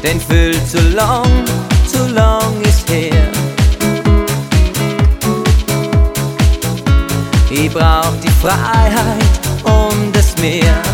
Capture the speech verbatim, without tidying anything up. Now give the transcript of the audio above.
denn viel zu lang, zu lang ist her. Ich brauch die Freiheit und das Meer.